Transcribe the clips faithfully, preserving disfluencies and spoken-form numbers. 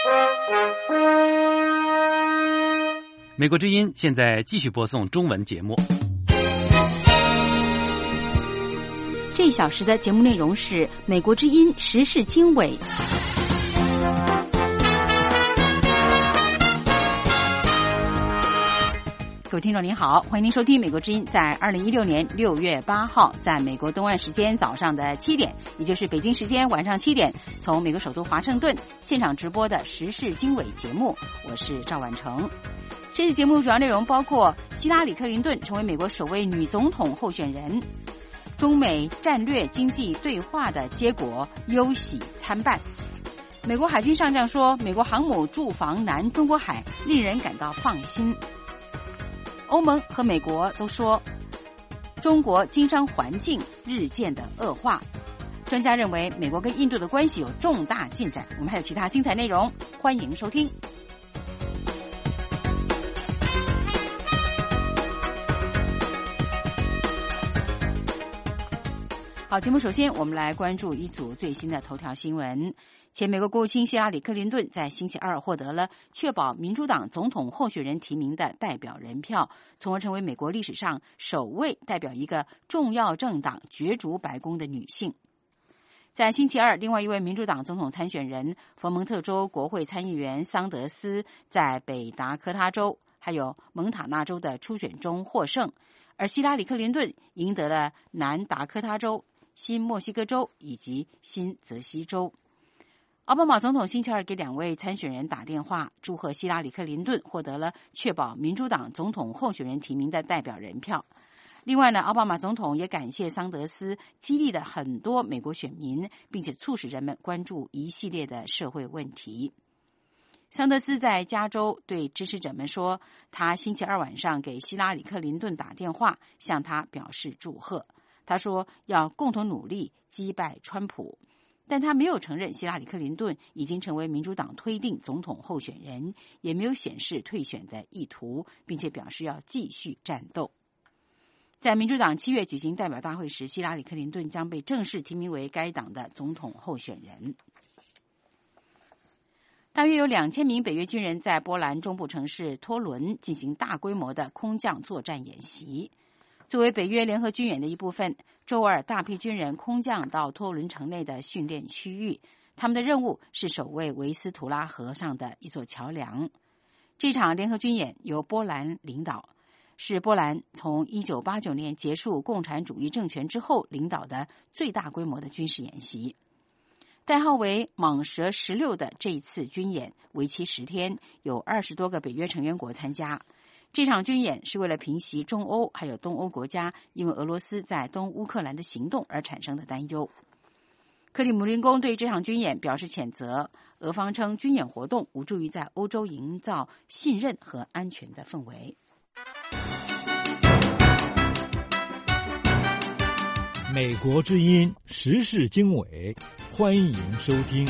美国之音现在继续播送中文节目。 这一小时的节目内容是美国之音时事经纬。各位听众您好，欢迎您收听美国之音在二零一六年六月八号在美国东岸时间早上的七点，也就是北京时间晚上七点，从美国首都华盛顿现场直播的时事经纬节目，我是赵婉成。这次节目主要内容包括希拉里·克林顿成为美国首位女总统候选人，中美战略经济对话的结果忧喜参半，美国海军上将说美国航母驻防南中国海令人感到放心，欧盟和美国都说中国经商环境日渐的恶化，专家认为美国跟印度的关系有重大进展。我们还有其他精彩内容，欢迎收听。好，节目首先我们来关注一组最新的头条新闻。前美国国务卿希拉里·克林顿在星期二获得了确保民主党总统候选人提名的代表人票，从而成为美国历史上首位代表一个重要政党角逐白宫的女性。在星期二，另外一位民主党总统参选人佛蒙特州国会参议员桑德斯在北达科他州还有蒙塔纳州的初选中获胜，而希拉里·克林顿赢得了南达科他州、新墨西哥州以及新泽西州。奥巴马总统星期二给两位参选人打电话，祝贺希拉里·克林顿获得了确保民主党总统候选人提名的代表人票。另外呢，奥巴马总统也感谢桑德斯激励了很多美国选民，并且促使人们关注一系列的社会问题。桑德斯在加州对支持者们说，他星期二晚上给希拉里·克林顿打电话，向他表示祝贺。他说要共同努力击败川普，但他没有承认希拉里·克林顿已经成为民主党推定总统候选人，也没有显示退选的意图，并且表示要继续战斗。在民主党七月举行代表大会时，希拉里·克林顿将被正式提名为该党的总统候选人。大约有两千名北约军人在波兰中部城市托伦进行大规模的空降作战演习。作为北约联合军演的一部分，周二大批军人空降到托伦城内的训练区域，他们的任务是守卫维斯图拉河上的一座桥梁。这场联合军演由波兰领导，是波兰从一九八九年结束共产主义政权之后领导的最大规模的军事演习。代号为蟒蛇十六的这一次军演为期十天，有二十多个北约成员国参加。这场军演是为了平息中欧还有东欧国家因为俄罗斯在东乌克兰的行动而产生的担忧。克里姆林宫对这场军演表示谴责，俄方称军演活动无助于在欧洲营造信任和安全的氛围。 美国之音时事经纬，欢迎收听。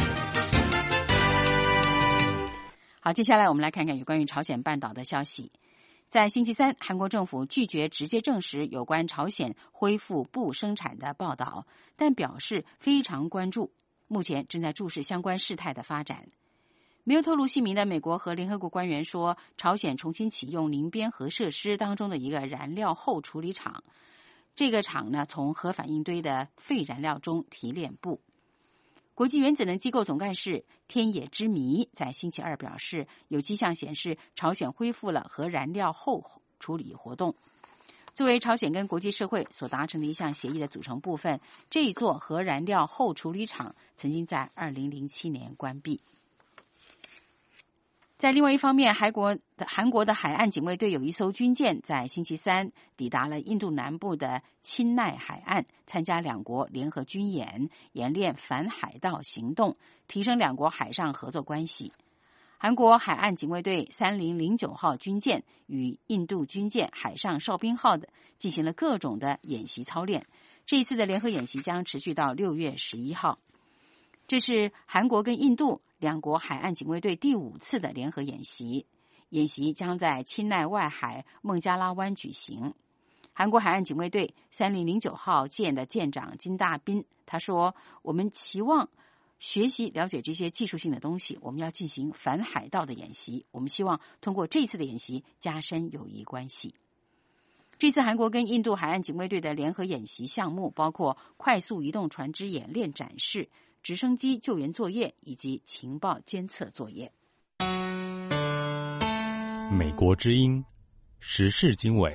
好，接下来我们来看看有关于朝鲜半岛的消息。在星期三，韩国政府拒绝直接证实有关朝鲜恢复不生产的报道，但表示非常关注，目前正在注视相关事态的发展。没有透露姓名的美国和联合国官员说，朝鲜重新启用宁边核设施当中的一个燃料后处理厂，这个厂呢从核反应堆的废燃料中提炼布。国际原子能机构总干事天野之弥在星期二表示，有迹象显示朝鲜恢复了核燃料后处理活动。作为朝鲜跟国际社会所达成的一项协议的组成部分，这一座核燃料后处理厂曾经在二零零七年关闭。在另外一方面，韩国的韩国的海岸警卫队有一艘军舰在星期三抵达了印度南部的钦奈海岸，参加两国联合军演，演练反海盗行动，提升两国海上合作关系。韩国海岸警卫队三零零九号军舰与印度军舰海上哨兵号的进行了各种的演习操练，这一次的联合演习将持续到六月十一号。这是韩国跟印度两国海岸警卫队第五次的联合演习，演习将在钦奈外海孟加拉湾举行。韩国海岸警卫队三零零九号舰的舰长金大彬他说，我们期望学习了解这些技术性的东西，我们要进行反海盗的演习。我们希望通过这次的演习加深友谊关系。这次韩国跟印度海岸警卫队的联合演习项目包括快速移动船只演练展示、直升机救援作业以及情报监测作业。 美国之音时事经纬。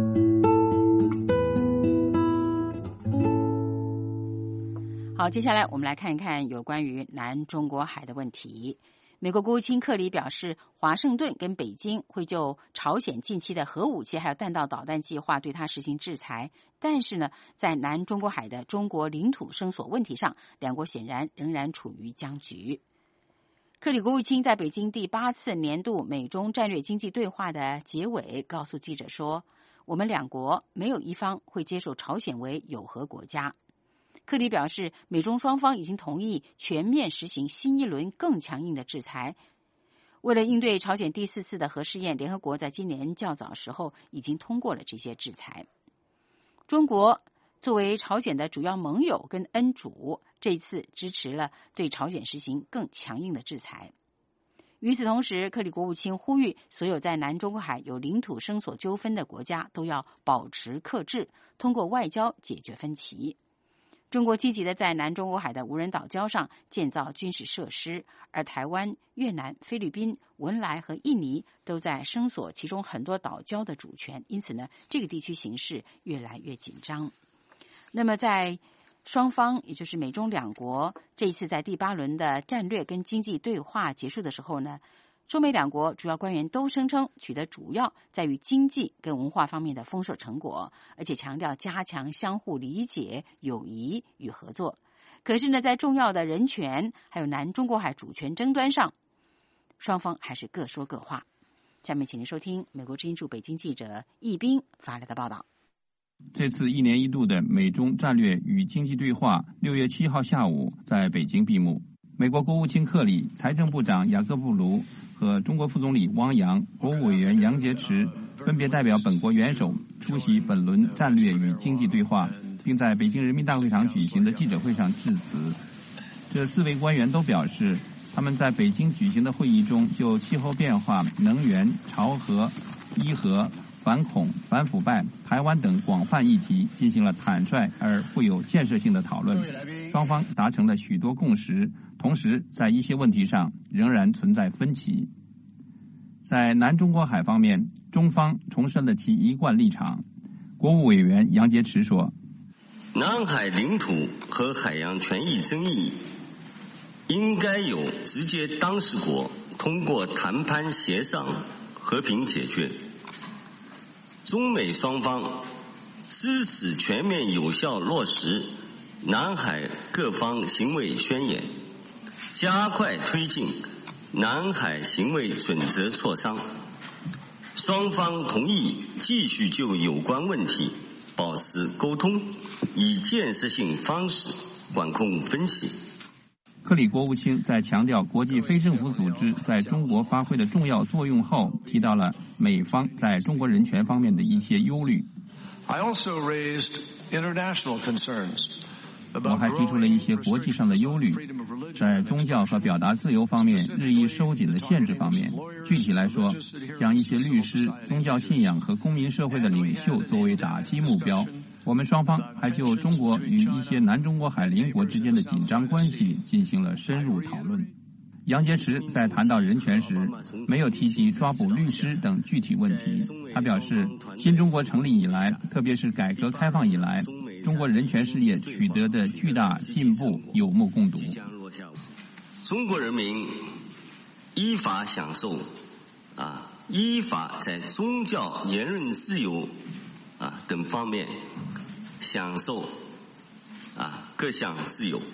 好，接下来我们来看一看有关于南中国海的问题。美国国务卿克里表示，华盛顿跟北京会就朝鲜近期的核武器还有弹道导弹计划对他实行制裁，但是呢，在南中国海的中国领土声索问题上，两国显然仍然处于僵局。克里国务卿在北京第八次年度美中战略经济对话的结尾告诉记者说，我们两国没有一方会接受朝鲜为友核国家。克里表示，美中双方已经同意全面实行新一轮更强硬的制裁。为了应对朝鲜第四次的核试验，联合国在今年较早时候已经通过了这些制裁。中国作为朝鲜的主要盟友跟恩主，这次支持了对朝鲜实行更强硬的制裁。与此同时，克里国务卿呼吁所有在南中国海有领土声索纠纷的国家都要保持克制，通过外交解决分歧。中国积极的在南中国海的无人岛礁上建造军事设施，而台湾、越南、菲律宾、文莱和印尼都在声索其中很多岛礁的主权，因此呢，这个地区形势越来越紧张。那么在双方，也就是美中两国这一次在第八轮的战略跟经济对话结束的时候呢，中美两国主要官员都声称取得主要在于经济跟文化方面的丰硕成果，而且强调加强相互理解、友谊与合作。可是呢，在重要的人权还有南中国海主权争端上，双方还是各说各话。下面请您收听美国之音驻北京记者易斌发来的报道。 这次一年一度的美中战略与经济对话六月七号下午在北京闭幕。美国国务卿克里、财政部长雅各布卢和中国副总理汪洋、国务委员杨洁篪分别代表本国元首出席本轮战略与经济对话，并在北京人民大会堂举行的记者会上致辞。这四位官员都表示，他们在北京举行的会议中就气候变化、能源、朝核、伊核、反恐、反腐败、台湾等广泛议题进行了坦率而富有建设性的讨论，双方达成了许多共识，同时在一些问题上仍然存在分歧。在南中国海方面，中方重申了其一贯立场。国务委员杨洁篪说， 南海领土和海洋权益争议应该由直接当事国通过谈判协商和平解决。中美双方支持全面有效落实南海各方行为宣言，加快推进南海行为准则磋商。双方同意继续就有关问题保持沟通，以建设性方式管控分歧。 克里国务卿在强调国际非政府组织在中国发挥的重要作用后，提到了美方在中国人权方面的一些忧虑。 I also raised international concerns. 我还提出了一些国际上的忧虑，在宗教和表达自由方面日益收紧的限制方面。具体来说，将一些律师、宗教信仰和公民社会的领袖作为打击目标。我们双方还就中国与一些南中国海邻国之间的紧张关系进行了深入讨论。杨洁篪在谈到人权时，没有提及抓捕律师等具体问题。他表示，新中国成立以来，特别是改革开放以来，中国人权事业取得的巨大进步有目共睹。 中国人民依法享受啊，依法在宗教、言论自由啊等方面享受啊各项自由。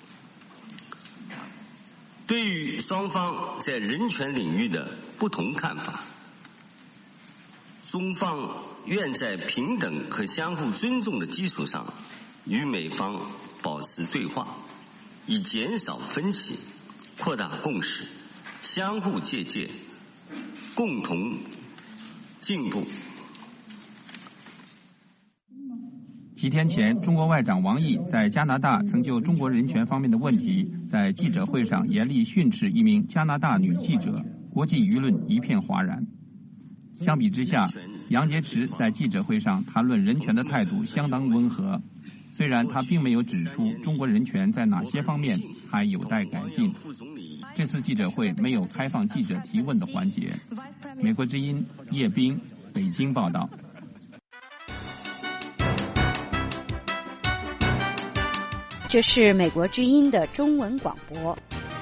对于双方在人权领域的不同看法，中方愿在平等和相互尊重的基础上，与美方保持对话，以减少分歧，扩大共识，相互借鉴，共同进步。 几天前，中国外长王毅在加拿大曾就中国人权方面的问题，在记者会上严厉训斥一名加拿大女记者，国际舆论一片哗然。相比之下，杨洁篪在记者会上谈论人权的态度相当温和，虽然他并没有指出中国人权在哪些方面还有待改进。这次记者会没有开放记者提问的环节。美国之音叶冰，北京报道。 这是美国之音的中文广播。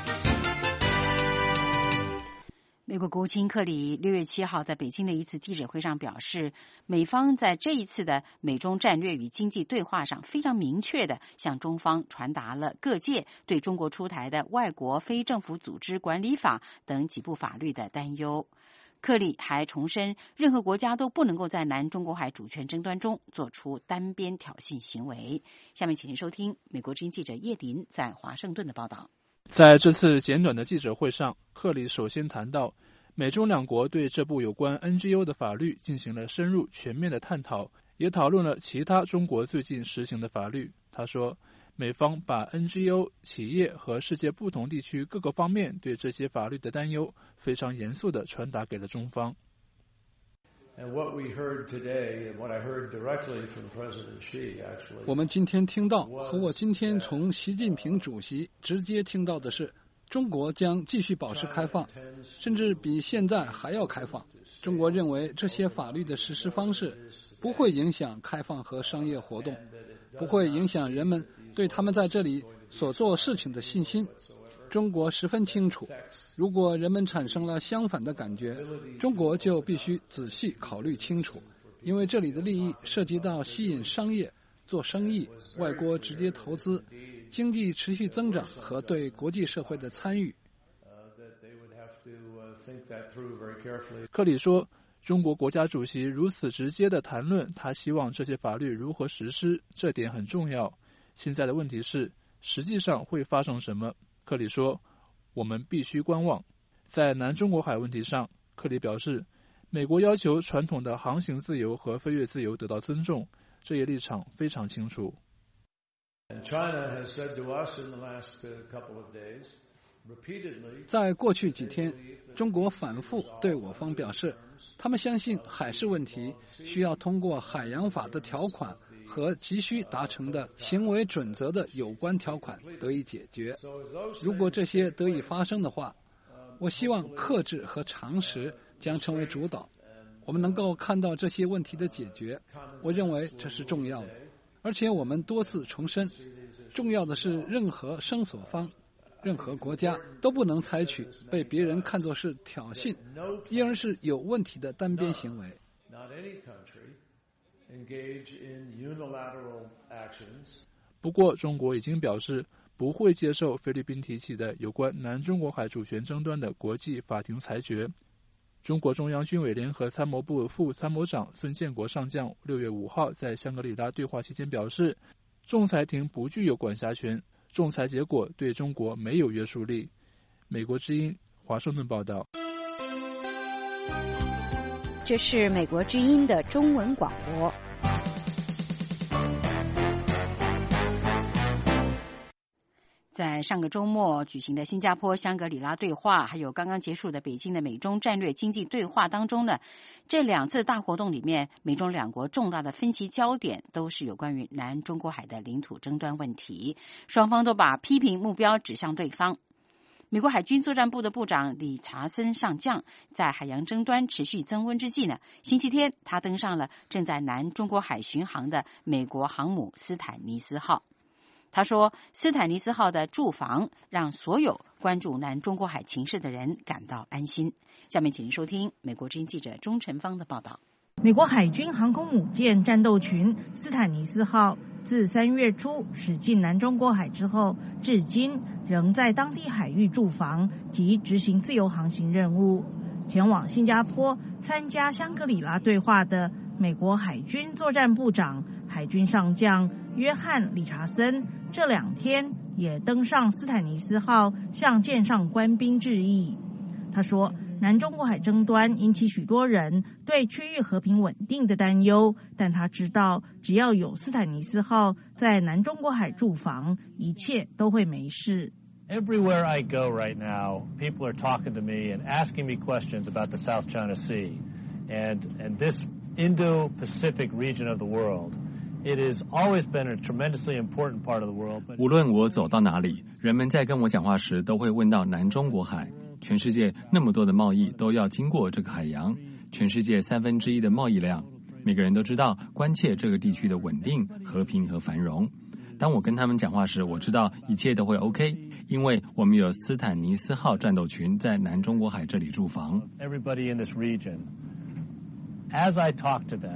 美国国务卿克里六月七号在北京的一次记者会上表示，美方在这一次的美中战略与经济对话上非常明确地向中方传达了各界对中国出台的《外国非政府组织管理法》等几部法律的担忧。克里还重申，任何国家都不能够在南中国海主权争端中做出单边挑衅行为。下面请您收听美国之音记者叶林在华盛顿的报道。 在这次简短的记者会上，克里首先谈到美中两国对这部有关 N G O 的法律进行了深入全面的探讨，也讨论了其他中国最近实行的法律。他说，美方把 N G O、企业和世界不同地区各个方面对这些法律的担忧非常严肃地传达给了中方。 我们今天听到和我今天从习近平主席直接听到的是，中国将继续保持开放，甚至比现在还要开放。中国认为这些法律的实施方式不会影响开放和商业活动，不会影响人们对他们在这里所做事情的信心。中国十分清楚，如果人们产生了相反的感觉，中国就必须仔细考虑清楚，因为这里的利益涉及到吸引商业、做生意、外国直接投资、经济持续增长和对国际社会的参与。 克里说，中国国家主席如此直接地谈论他希望这些法律如何实施，这点很重要。现在的问题是，实际上会发生什么？克里说，我们必须观望。在南中国海问题上，克里表示，美国要求传统的航行自由和飞越自由得到尊重，这一立场非常清楚。 在过去几天，中国反复对我方表示，他们相信海事问题需要通过海洋法的条款和急需达成的行为准则的有关条款得以解决。如果这些得以发生的话，我希望克制和常识将成为主导。我们能够看到这些问题的解决，我认为这是重要的。而且我们多次重申，重要的是任何声索方、任何国家都不能采取被别人看作是挑衅，因而是有问题的单边行为。 不过，中国已经表示不会接受菲律宾提起的有关南中国海主权争端的国际法庭裁决。中国中央军委联合参谋部副参谋长孙建国上将六月五号在香格里拉对话期间表示，仲裁庭不具有管辖权，仲裁结果对中国没有约束力。美国之音华盛顿报道。 这是美国之音的中文广播。 在上个周末举行的新加坡香格里拉对话，还有刚刚结束的北京的美中战略经济对话当中呢，这两次大活动里面，美中两国重大的分歧焦点都是有关于南中国海的领土争端问题，双方都把批评目标指向对方。美国海军作战部的部长理查森上将在海洋争端持续增温之际呢，星期天他登上了正在南中国海巡航的美国航母斯坦尼斯号。他说，斯坦尼斯号的驻防让所有关注南中国海情势的人感到安心。下面请您收听美国之音记者钟晨芳的报道。 美国海军航空母舰战斗群斯坦尼斯号自三月初驶进南中国海之后，至今仍在当地海域驻防及执行自由航行任务。前往新加坡参加香格里拉对话的美国海军作战部长海军上将约翰·理查森这两天也登上斯坦尼斯号向舰上官兵致意。他说， 南中国海争端引起许多人对区域和平稳定的担忧，但他知道，只要有斯坦尼斯号在南中国海驻防，一切都会没事。 Everywhere I go right now, people are talking to me and asking me questions about the South China Sea and, and this Indo-Pacific region of the world.It has always been a tremendously important part of the world. 无论我走到哪里，人们在跟我讲话时都会问到南中国海。全世界那么多的贸易都要经过这个海洋，全世界三分之一的贸易量，每个人都知道关切这个地区的稳定、和平和繁荣。当我跟他们讲话时，我知道一切都会 OK， 因为我们有斯坦尼斯号战斗群在南中国海这里驻防。 Everybody in this region, as I talk to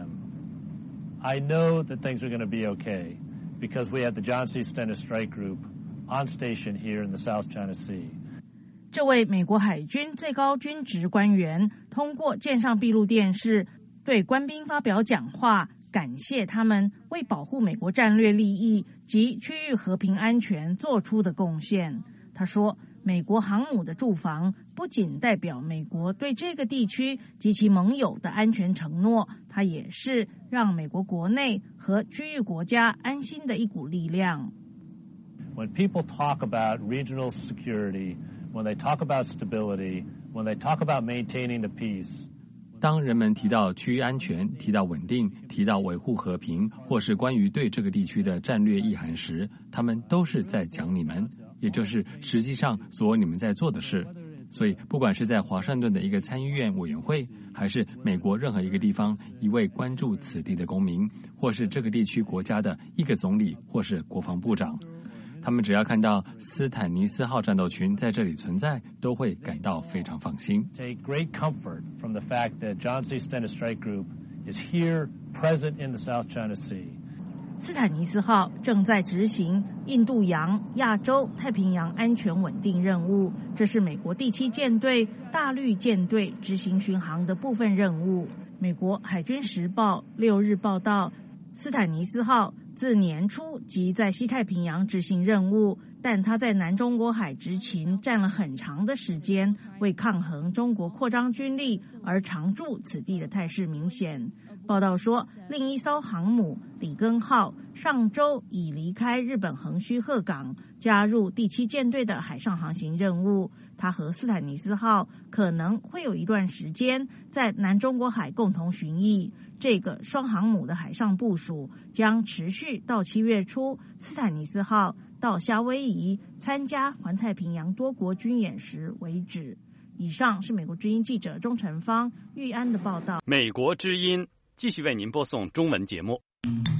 them.I know that things are going to be okay because we have the John C. Stennis Strike Group on station here in the South China Sea. 这位美国海军最高军职官员通过舰上闭路电视对官兵发表讲话，感谢他们为保护美国战略利益及区域和平安全做出的贡献。他说，美国航母的驻防不仅代表美国对这个地区及其盟友的安全承诺，它也是让美国国内和区域国家安心的一股力量。 When people talk about regional security, when they talk about stability, when they talk about maintaining the peace, 当人们提到区域安全、提到稳定、提到维护和平，或是关于对这个地区的战略意涵时，他们都是在讲你们，也就是实际上所有你们在做的事。所以不管是在华盛顿的一个参议院委员会，还是美国任何一个地方一位关注此地的公民，或是这个地区国家的一个总理或是国防部长，他们只要看到斯坦尼斯号战斗群在这里存在，都会感到非常放心。 Take great comfort from the fact that John C. Stennis Strike Group is here present in the South China Sea. 斯坦尼斯号正在执行印度洋、亚洲、太平洋安全稳定任务，这是美国第七舰队大绿舰队执行巡航的部分任务。美国海军时报六日报道，斯坦尼斯号自年初即在西太平洋执行任务，但它在南中国海执勤占了很长的时间，为抗衡中国扩张军力而常驻此地的态势明显。报道说，另一艘航母里根号上周已离开日本横须贺港，加入第七舰队的海上航行任务。它和斯坦尼斯号可能会有一段时间在南中国海共同巡弋。这个双航母的海上部署将持续到七月初，斯坦尼斯号到夏威夷参加环太平洋多国军演时为止。以上是美国之音记者钟成芳、玉安的报道。 美国之音继续为您播送中文节目。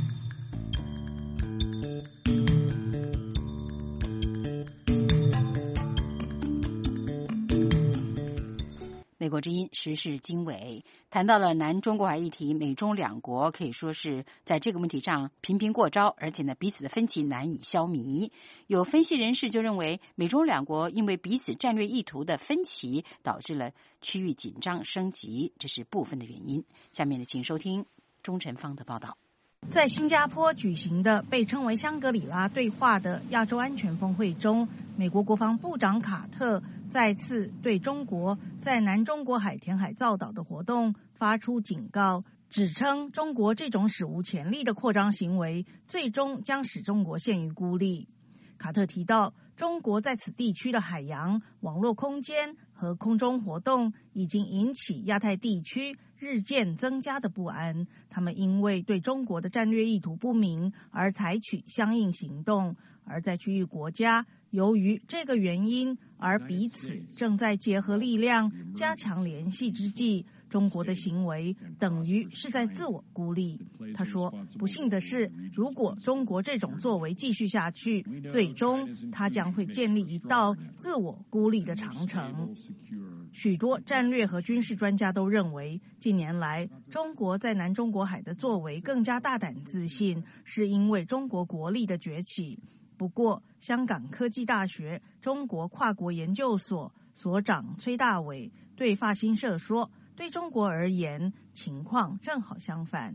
美国之音时事经纬谈到了南中国海议题，美中两国可以说是在这个问题上频频过招，而且呢彼此的分歧难以消弭。有分析人士就认为，美中两国因为彼此战略意图的分歧，导致了区域紧张升级，这是部分的原因。下面呢，请收听钟晨芳的报道。 在新加坡举行的被称为香格里拉对话的亚洲安全峰会中，美国国防部长卡特再次对中国在南中国海填海造岛的活动发出警告，指称中国这种史无前例的扩张行为最终将使中国陷于孤立。卡特提到，中国在此地区的海洋、网络空间和空中活动已经引起亚太地区日渐增加的不安，他们因为对中国的战略意图不明而采取相应行动，而在区域国家由于这个原因而彼此正在结合力量加强联系之际，中国的行为等于是在自我孤立。他说，不幸的是，如果中国这种作为继续下去，最终它将会建立一道自我孤立的长城。许多战略和军事专家都认为，近年来中国在南中国海的作为更加大胆自信，是因为中国国力的崛起。不过，香港科技大学中国跨国研究所所长崔大伟对法新社说，对中国而言，情况正好相反。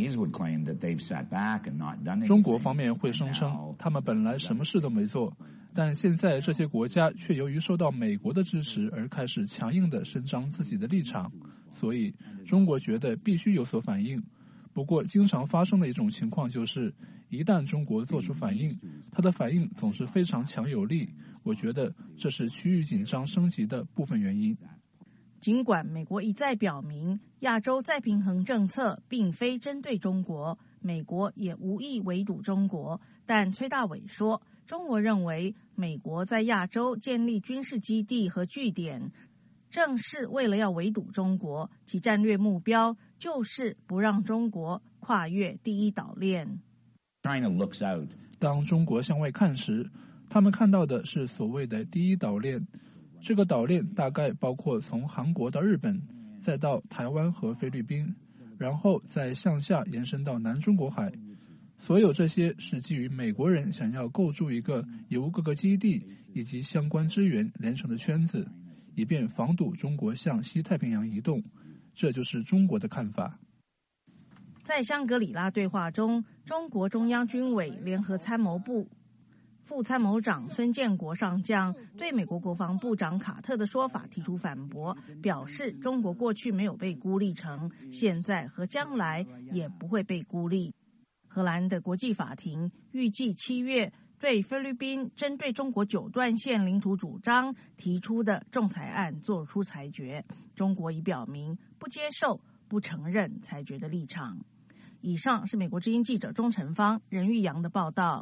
中国方面会声称，他们本来什么事都没做， 但现在这些国家却由于受到美国的支持而开始强硬地伸张自己的立场，所以中国觉得必须有所反应。不过经常发生的一种情况就是，一旦中国做出反应，它的反应总是非常强有力，我觉得这是区域紧张升级的部分原因。 尽管美国一再表明亚洲再平衡政策并非针对中国，美国也无意围堵中国，但崔大伟说，中国认为美国在亚洲建立军事基地和据点，正是为了要围堵中国，其战略目标就是不让中国跨越第一岛链。 当中国向外看时，他们看到的是所谓的第一岛链。这个岛链大概包括从韩国到日本，再到台湾和菲律宾，然后再向下延伸到南中国海。所有这些是基于美国人想要构筑一个由各个基地以及相关资源连成的圈子，以便防堵中国向西太平洋移动。这就是中国的看法。 在香格里拉对话中，中国中央军委联合参谋部副参谋长孙建国上将对美国国防部长卡特的说法提出反驳，表示中国过去没有被孤立成，现在和将来也不会被孤立。荷兰的国际法庭预计七月对菲律宾针对中国九段线领土主张提出的仲裁案作出裁决，中国已表明不接受、不承认裁决的立场。以上是美国之音记者钟成芳、任玉阳的报道。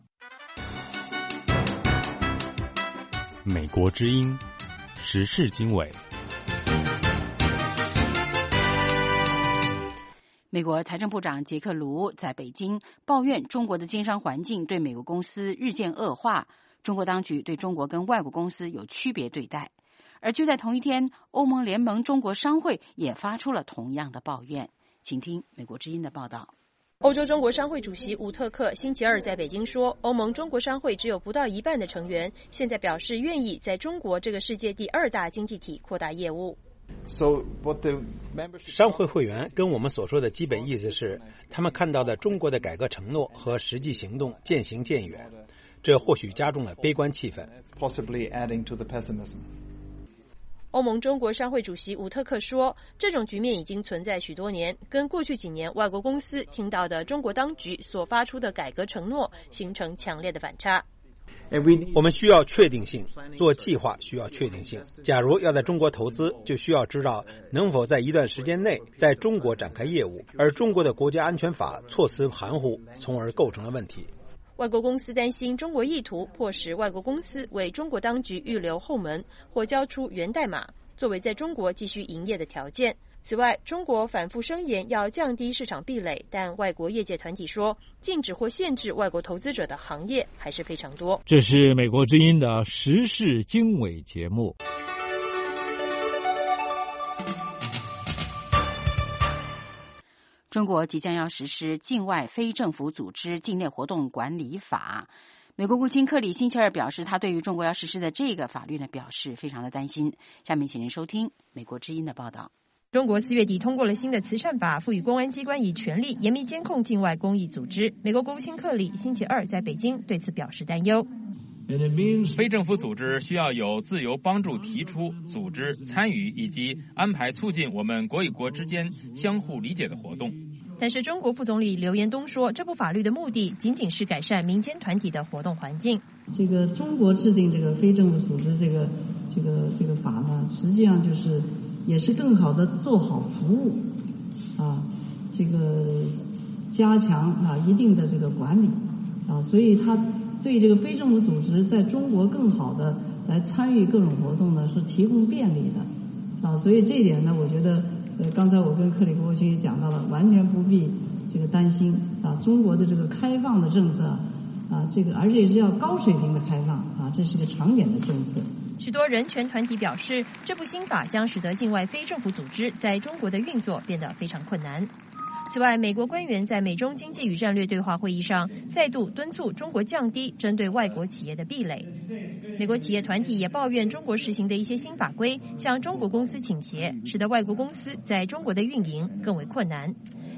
美国之音时事经纬。 美国财政部长杰克卢在北京抱怨中国的经商环境对美国公司日渐恶化，中国当局对中国跟外国公司有区别对待。而就在同一天，欧盟联盟中国商会也发出了同样的抱怨。请听美国之音的报道。 欧洲中国商会主席伍特克星期二在北京说，欧盟中国商会只有不到一半的成员，现在表示愿意在中国这个世界第二大经济体扩大业务。 商会会员跟我们所说的基本意思是，他们看到的中国的改革承诺和实际行动渐行渐远，这或许加重了悲观气氛。 欧盟中国商会主席伍特克说，这种局面已经存在许多年，跟过去几年外国公司听到的中国当局所发出的改革承诺形成强烈的反差。 我们需要确定性，做计划需要确定性。假如要在中国投资，就需要知道能否在一段时间内在中国展开业务，而中国的国家安全法措辞含糊，从而构成了问题。 外国公司担心中国意图迫使外国公司为中国当局预留后门或交出源代码，作为在中国继续营业的条件。此外，中国反复声言要降低市场壁垒，但外国业界团体说，禁止或限制外国投资者的行业还是非常多。 这是美国之音的时事经纬节目。 中国即将要实施境外非政府组织境内活动管理法。美国国务卿克里星期二表示，他对于中国要实施的这个法律呢，表示非常的担心。下面请您收听美国之音的报道。 中国四月底通过了新的慈善法，赋予公安机关以权力严密监控境外公益组织。美国国务卿克里星期二在北京对此表示担忧。 非政府组织需要有自由帮助提出、组织、参与以及安排促进我们国与国之间相互理解的活动。 但是中国副总理刘延东说，这部法律的目的仅仅是改善民间团体的活动环境。 这个中国制定这个非政府组织这个这个这个法呢，实际上就是也是更好的做好服务啊，这个加强啊一定的这个管理啊，所以它对这个非政府组织在中国更好的来参与各种活动呢，是提供便利的啊，所以这一点呢，我觉得呃，刚才我跟克里国务卿也讲到了，完全不必这个担心啊，中国的这个开放的政策啊，这个而且是要高水平的开放啊，这是个长远的政策。 许多人权团体表示，这部新法将使得境外非政府组织在中国的运作变得非常困难。此外，美国官员在美中经济与战略对话会议上再度敦促中国降低针对外国企业的壁垒。美国企业团体也抱怨中国实行的一些新法规向中国公司倾斜，使得外国公司在中国的运营更为困难。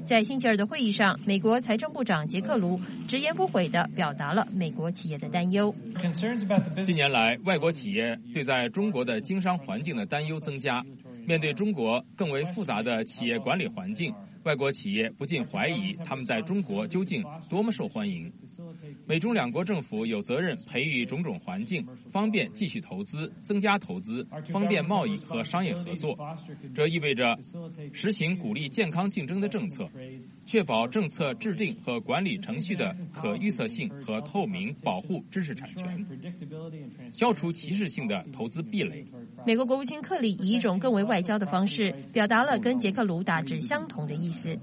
在星期二的会议上，美国财政部长杰克卢直言不讳地表达了美国企业的担忧。 近年来，外国企业对在中国的经商环境的担忧增加。面对中国更为复杂的企业管理环境，外国企业不禁怀疑他们在中国究竟多么受欢迎。美中两国政府有责任培育种种环境，方便继续投资、增加投资，方便贸易和商业合作。这意味着实行鼓励健康竞争的政策，确保政策制定和管理程序的可预测性和透明，保护知识产权，消除歧视性的投资壁垒。 美国国务卿克里以一种更为外交的方式表达了跟杰克卢大致相同的意思。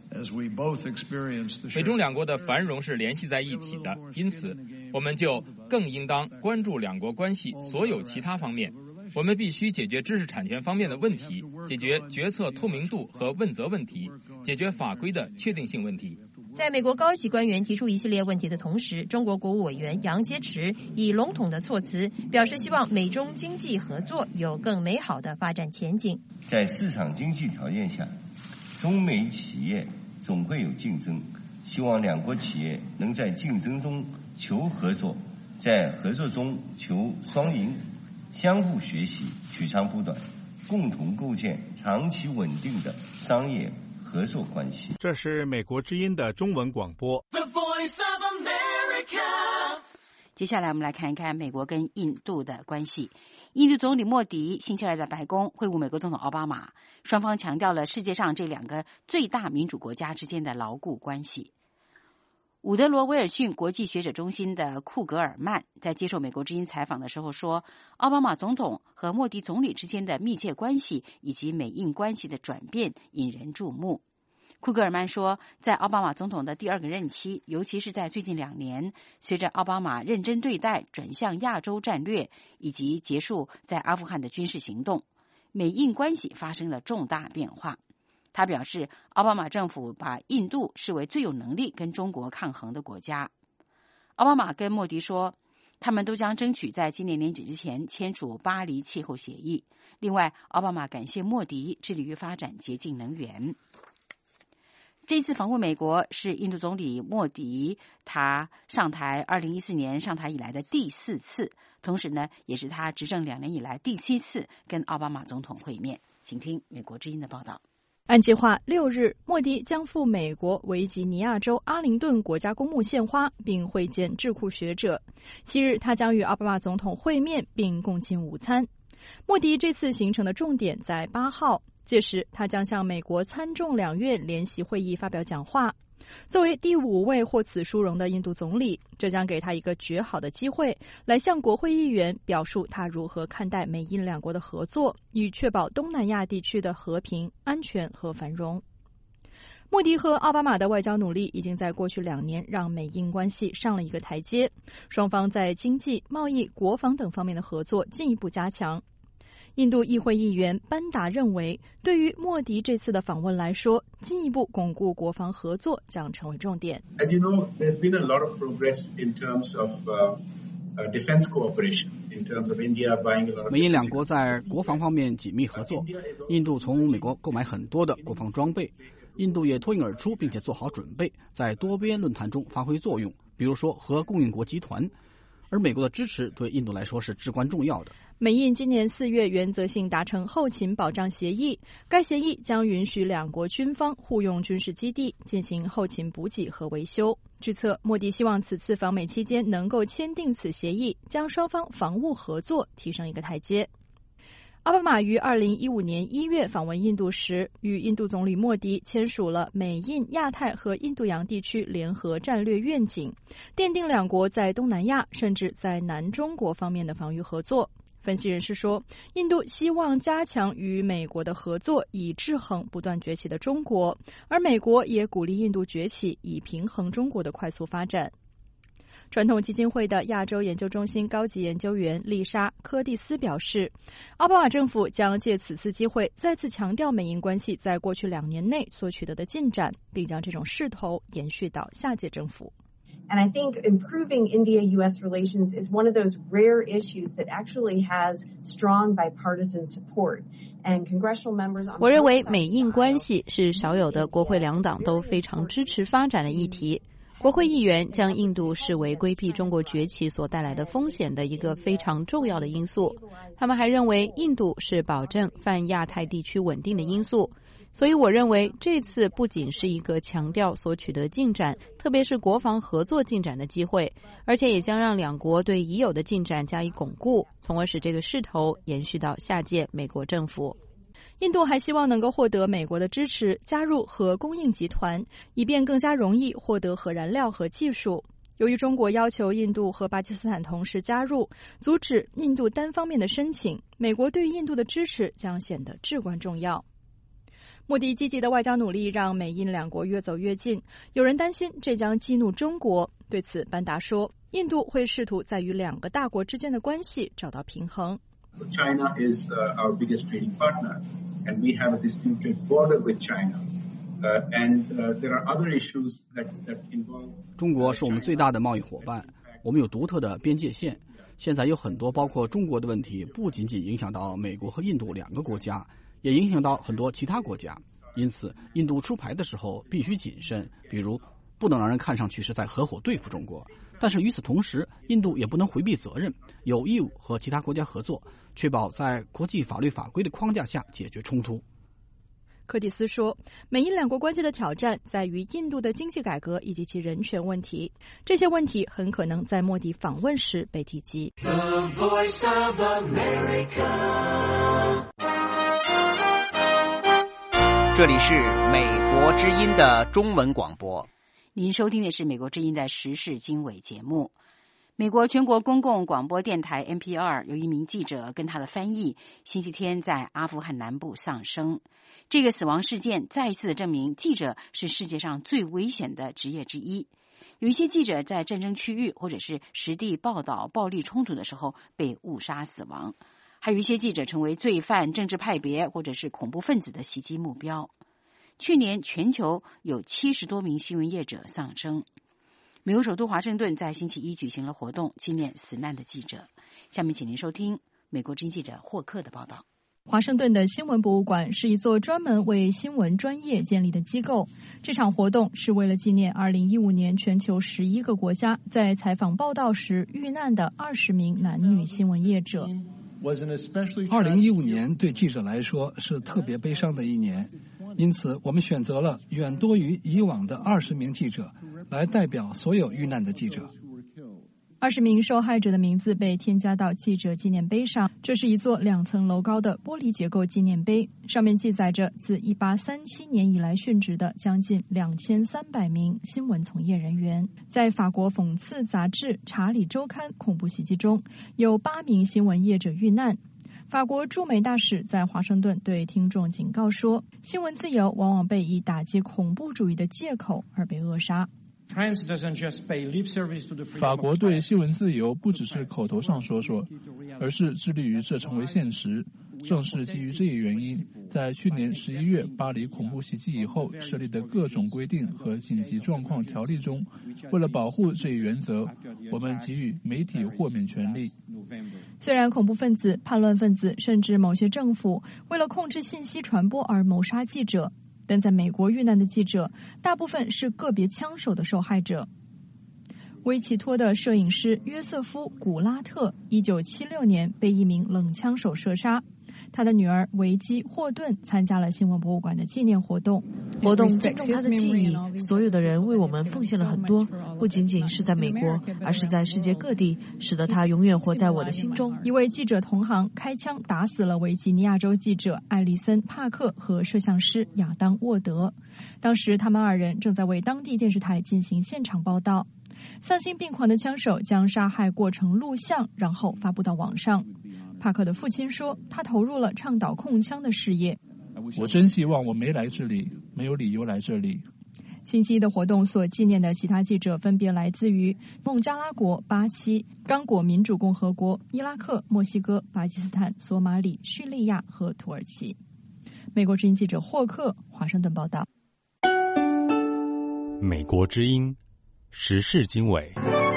美中两国的繁荣是联系在一起的，因此我们就更应当关注两国关系所有其他方面。我们必须解决知识产权方面的问题，解决决策透明度和问责问题，解决法规的确定性问题。 在美国高级官员提出一系列问题的同时，中国国务委员杨洁篪以笼统的措辞表示希望美中经济合作有更美好的发展前景。 在市场经济条件下，中美企业总会有竞争，希望两国企业能在竞争中求合作，在合作中求双赢，相互学习，取长补短，共同构建长期稳定的商业合作关系。 这是美国之音的中文广播。 接下来我们来看一看美国跟印度的关系。印度总理莫迪星期二在白宫会晤美国总统奥巴马，双方强调了世界上这两个最大民主国家之间的牢固关系。伍德罗威尔逊国际学者中心的库格尔曼在接受美国之音采访的时候说，奥巴马总统和莫迪总理之间的密切关系以及美印关系的转变引人注目。库格尔曼说，在奥巴马总统的第二个任期，尤其是在最近两年，随着奥巴马认真对待转向亚洲战略以及结束在阿富汗的军事行动，美印关系发生了重大变化。他表示，奥巴马政府把印度视为最有能力跟中国抗衡的国家。奥巴马跟莫迪说，他们都将争取在今年年底之前签署巴黎气候协议。另外，奥巴马感谢莫迪致力于发展洁净能源。这次访问美国是印度总理莫迪他上台二零一四年上台以来的第四次，同时呢，也是他执政两年以来第七次跟奥巴马总统会面。请听美国之音的报道。 按计划，六日，莫迪将赴美国维吉尼亚州阿灵顿国家公墓献花，并会见智库学者。七日，他将与奥巴马总统会面，并共进午餐。莫迪这次行程的重点在八号，届时他将向美国参众两院联席会议发表讲话。作为第五位获此殊荣的印度总理，这将给他一个绝好的机会，来向国会议员表述他如何看待美印两国的合作，以确保东南亚地区的和平、安全和繁荣。莫迪和奥巴马的外交努力已经在过去两年让美印关系上了一个台阶，双方在经济、贸易、国防等方面的合作进一步加强。印度议会议员班达认为，对于莫迪这次的访问来说，进一步巩固国防合作将成为重点。 As you know, there's been a lot of progress in terms of uh, uh, defense cooperation, in terms of India buying a lot of. 美印两国在国防方面紧密合作，印度从美国购买很多的国防装备，印度也脱颖而出，并且做好准备，在多边论坛中发挥作用，比如说和供应国集团。而美国的支持对印度来说是至关重要的。 美印今年四月原则性达成后勤保障协议，该协议将允许两国军方互用军事基地进行后勤补给和维修。据测，莫迪希望此次访美期间能够签订此协议，将双方防务合作提升一个台阶。奥巴马于二零一五年一月访问印度时，与印度总理莫迪签署了美印亚太和印度洋地区联合战略愿景，奠定两国在东南亚甚至在南中国方面的防御合作。分析人士说，印度希望加强与美国的合作，以制衡不断崛起的中国，而美国也鼓励印度崛起，以平衡中国的快速发展。传统基金会的亚洲研究中心高级研究员丽莎·科蒂斯表示，奥巴马政府将借此次机会再次强调美印关系在过去两年内所取得的进展，并将这种势头延续到下届政府。 And I think improving India-U S relations is one of those rare issues that actually has strong bipartisan support. And congressional members on 我认为美印关系是少有的国会两党都非常支持发展的议题。国会议员将印度视为规避中国崛起所带来的风险的一个非常重要的因素。他们还认为印度是保证泛亚太地区稳定的因素。所以我认为这次不仅是一个强调所取得进展，特别是国防合作进展的机会，而且也将让两国对已有的进展加以巩固，从而使这个势头延续到下届美国政府。印度还希望能够获得美国的支持，加入核供应集团，以便更加容易获得核燃料和技术。由于中国要求印度和巴基斯坦同时加入，阻止印度单方面的申请，美国对印度的支持将显得至关重要。莫迪积极的外交努力让美印两国越走越近，有人担心这将激怒中国。对此，班达说，印度会试图在与两个大国之间的关系找到平衡。 China is uh, our biggest trading partner, and we have a disputed border with China. Uh, and uh, there are other issues that, that involve. 中国是我们最大的贸易伙伴，我们有独特的边界线。现在有很多包括中国的问题，不仅仅影响到美国和印度两个国家，也影响到很多其他国家。因此，印度出牌的时候必须谨慎，比如不能让人看上去是在合伙对付中国。但是与此同时，印度也不能回避责任，有义务和其他国家合作，确保在国际法律法规的框架下解决冲突。柯蒂斯说，美印两国关系的挑战在于印度的经济改革以及其人权问题，这些问题很可能在莫迪访问时被提及。 The Voice of America 这里是美国之音的中文广播。 您收听的是美国之音的时事经纬节目。美国全国公共广播电台 N P R 有一名记者跟他的翻译星期天在阿富汗南部丧生。这个死亡事件再一次的证明记者是世界上最危险的职业之一。有一些记者在战争区域或者是实地报道暴力冲突的时候被误杀死亡，还有一些记者成为罪犯、政治派别或者是恐怖分子的袭击目标。去年全球有七十多名新闻业者丧生。美国首都华盛顿在星期一举行了活动，纪念死难的记者。下面请您收听美国之音记者霍克的报道。华盛顿的新闻博物馆是一座专门为新闻专业建立的机构。这场活动是为了纪念二零一五年全球十一个国家在采访报道时遇难的二十名男女新闻业者。 二零一五年对记者来说是特别悲伤的一年，因此我们选择了远多于以往的二十名记者来代表所有遇难的记者。 二十名受害者的名字被添加到记者纪念碑上。这是一座两层楼高的玻璃结构纪念碑，上面记载着自一八三七年以来殉职的将近两千三百名新闻从业人员。在法国讽刺杂志《查理周刊》恐怖袭击中，有八名新闻业者遇难。法国驻美大使在华盛顿对听众警告说，新闻自由往往被以打击恐怖主义的借口而被扼杀。 法国对新闻自由不只是口头上说说，而是致力于这成为现实。正是基于这一原因，在去年十一月巴黎恐怖袭击以后设立的各种规定和紧急状况条例中，为了保护这一原则，我们给予媒体豁免权利。 虽然恐怖分子、叛乱分子甚至某些政府为了控制信息传播而谋杀记者，但在美国遇难的记者大部分是个别枪手的受害者。维奇托的摄影师约瑟夫·古拉特一九七六年被一名冷枪手射杀，他的女儿维基·霍顿参加了新闻博物馆的纪念活动。 活动尊重他的记忆，所有的人为我们奉献了很多，不仅仅是在美国，而是在世界各地，使得他永远活在我的心中。 一位记者同行开枪打死了维吉尼亚州记者艾丽森·帕克和摄像师亚当·沃德，当时他们二人正在为当地电视台进行现场报道。丧心病狂的枪手将杀害过程录像，然后发布到网上。帕克的父亲说，他投入了倡导控枪的事业。 我真希望我没来这里，没有理由来这里。 星期一的活动所纪念的其他记者分别来自于孟加拉国、巴西、刚果民主共和国、伊拉克、墨西哥、巴基斯坦、索马里、叙利亚和土耳其。美国之音记者霍克华盛顿报道。 美国之音时事经纬。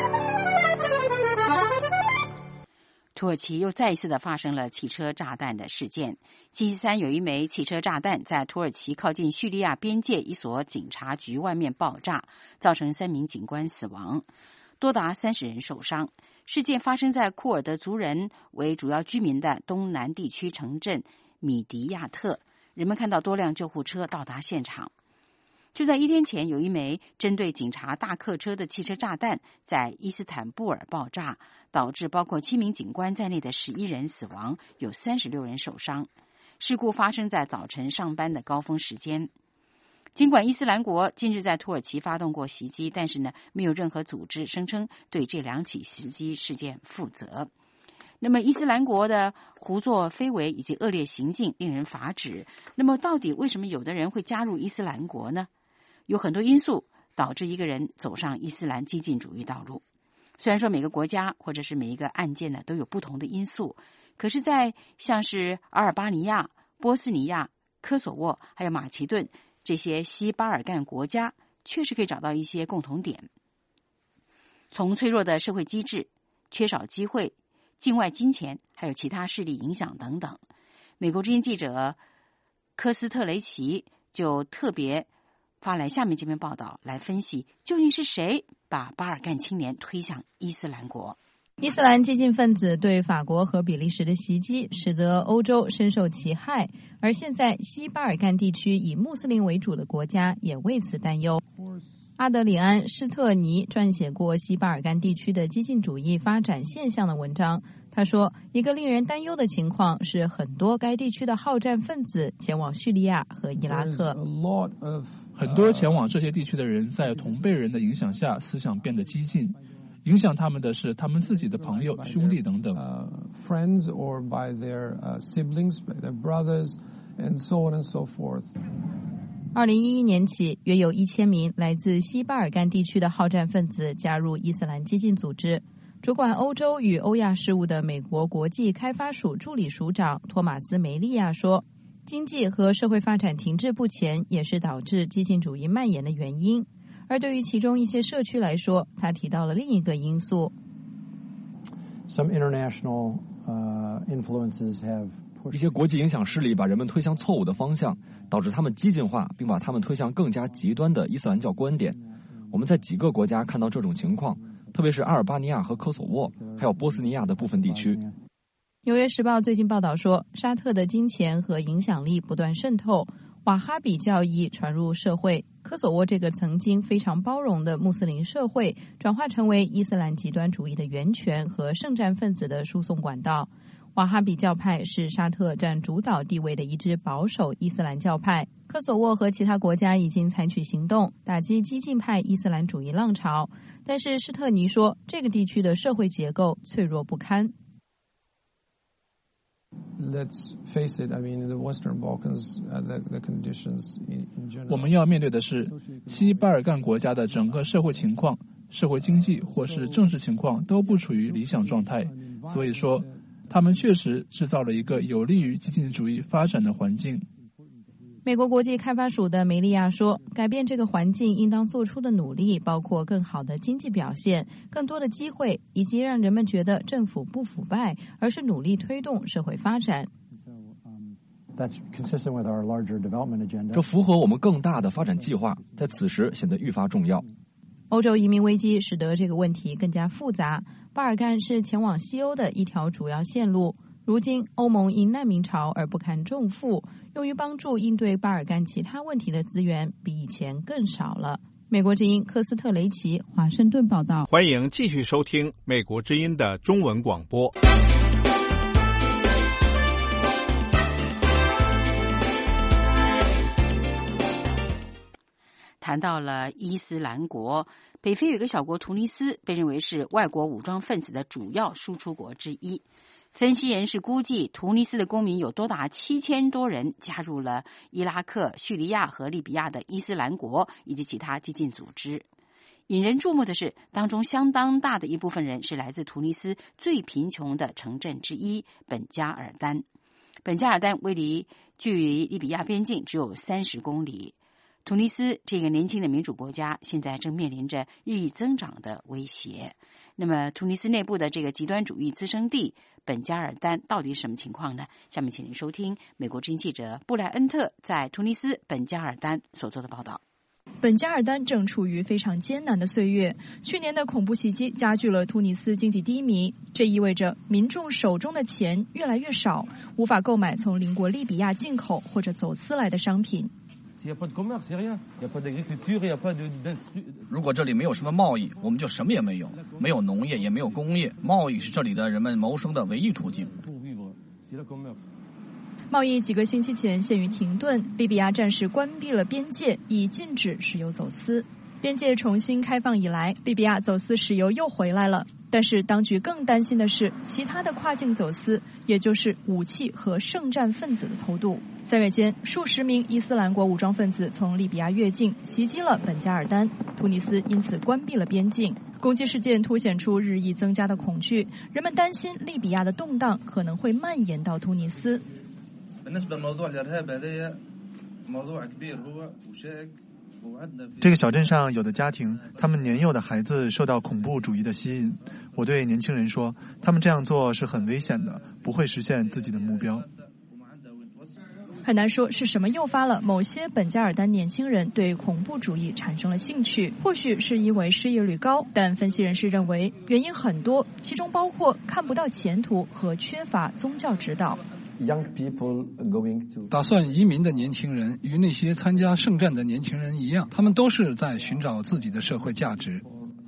土耳其又再一次的发生了汽车炸弹的事件。星期三有一枚汽车炸弹在土耳其靠近叙利亚边界一所警察局外面爆炸，造成三名警官死亡，多达三十人受伤。事件发生在库尔德族人为主要居民的东南地区城镇米迪亚特，人们看到多辆救护车到达现场。就在一天前，有一枚针对警察大客车的汽车炸弹在伊斯坦布尔爆炸，导致包括七名警官在内的十一人死亡，有三十六人受伤。事故发生在早晨上班的高峰时间。尽管伊斯兰国近日在土耳其发动过袭击，但是呢，没有任何组织声称对这两起袭击事件负责。那么伊斯兰国的胡作非为以及恶劣行径令人发指。那么到底为什么有的人会加入伊斯兰国呢？有很多因素导致一个人走上伊斯兰激进主义道路。虽然说每个国家或者是每一个案件呢都有不同的因素，可是在像是阿尔巴尼亚、波斯尼亚、科索沃还有马其顿这些西巴尔干国家确实可以找到一些共同点。从脆弱的社会机制、缺少机会、境外金钱还有其他势力影响等等，美国之音记者科斯特雷奇就特别发来下面这篇报道来分析，究竟是谁把巴尔干青年推向伊斯兰国。 伊斯兰激进分子对法国和比利时的袭击使得欧洲深受其害，而现在西巴尔干地区以穆斯林为主的国家也为此担忧。阿德里安·施特尼撰写过西巴尔干地区的激进主义发展现象的文章，他说，一个令人担忧的情况是很多该地区的好战分子前往叙利亚和伊拉克。 很多前往这些地区的人在同辈人的影响下思想变得激进，影响他们的是他们自己的朋友、兄弟等等。 friends or by their siblings, by their brothers, and so on and so forth. 二零一一年起，约有一千名来自西巴尔干地区的好战分子加入伊斯兰激进组织。主管欧洲与欧亚事务的美国国际开发署助理署长托马斯·梅利亚说，经济和社会发展停滞不前也是导致激进主义蔓延的原因。而对于其中一些社区来说，他提到了另一个因素。 Some international uh, influences have pushed... 一些国际影响势力把人们推向错误的方向，导致他们激进化，并把他们推向更加极端的伊斯兰教观点。我们在几个国家看到这种情况，特别是阿尔巴尼亚和科索沃，还有波斯尼亚的部分地区。 纽约时报最近报道说，沙特的金钱和影响力不断渗透，瓦哈比教义传入社会，科索沃这个曾经非常包容的穆斯林社会转化成为伊斯兰极端主义的源泉和圣战分子的输送管道。瓦哈比教派是沙特占主导地位的一支保守伊斯兰教派。科索沃和其他国家已经采取行动打击激进派伊斯兰主义浪潮，但是施特尼说，这个地区的社会结构脆弱不堪。 Let's face it, I mean, the Western Balkans, uh, the, the conditions in, in general. 我们要面对的是西巴尔干国家的整个社会情况、社会经济或是政治情况都不处于理想状态，所以说，他们确实制造了一个有利于激进主义发展的环境。 美国国际开发署的梅利亚说，改变这个环境应当做出的努力包括更好的经济表现、更多的机会，以及让人们觉得政府不腐败，而是努力推动社会发展。 这符合我们更大的发展计划，在此时显得愈发重要。 欧洲移民危机使得这个问题更加复杂。巴尔干是前往西欧的一条主要线路，如今欧盟因难民潮而不堪重负，用于帮助应对巴尔干其他问题的资源比以前更少了。美国之音科斯特雷奇华盛顿报道。 欢迎继续收听美国之音的中文广播。 谈到了伊斯兰国，北非有一个小国突尼斯被认为是外国武装分子的主要输出国之一。分析人士估计，突尼斯的公民有多达七千多人加入了伊拉克、叙利亚和利比亚的伊斯兰国以及其他激进组织。引人注目的是，当中相当大的一部分人是来自突尼斯最贫穷的城镇之一本加尔丹。本加尔丹位离距离利比亚边境只有三十公里。 突尼斯这个年轻的民主国家现在正面临着日益增长的威胁。那么，突尼斯内部的这个极端主义滋生地本加尔丹到底是什么情况呢？下面请您收听美国之音记者布莱恩特在突尼斯本加尔丹所做的报道。 本加尔丹正处于非常艰难的岁月，去年的恐怖袭击加剧了突尼斯经济低迷，这意味着民众手中的钱越来越少，无法购买从邻国利比亚进口或者走私来的商品。 如果这里没有什么贸易，我们就什么也没有，没有农业，也没有工业。贸易是这里的人们谋生的唯一途径。 贸易几个星期前陷于停顿，利比亚暂时关闭了边界，以禁止石油走私。边界重新开放以来，利比亚走私石油又回来了。但是当局更担心的是其他的跨境走私，也就是武器和圣战分子的偷渡。三月间，数十名伊斯兰国武装分子从利比亚越境，袭击了本加尔丹，突尼斯因此关闭了边境。攻击事件凸显出日益增加的恐惧，人们担心利比亚的动荡可能会蔓延到突尼斯。 这个小镇上有的家庭，他们年幼的孩子受到恐怖主义的吸引。我对年轻人说，他们这样做是很危险的，不会实现自己的目标。 很难说是什么诱发了某些本加尔丹年轻人对恐怖主义产生了兴趣，或许是因为失业率高，但分析人士认为原因很多，其中包括看不到前途和缺乏宗教指导。 打算移民的年轻人与那些参加圣战的年轻人一样，他们都是在寻找自己的社会价值。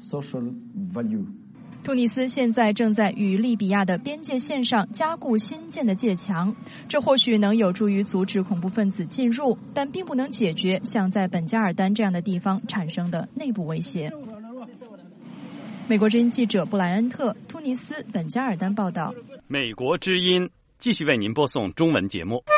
突尼斯现在正在与利比亚的边界线上加固新建的界墙，这或许能有助于阻止恐怖分子进入，但并不能解决像在本加尔丹这样的地方产生的内部威胁。美国之音记者布莱恩特，突尼斯本加尔丹报道。 美国之音继续为您播送中文节目。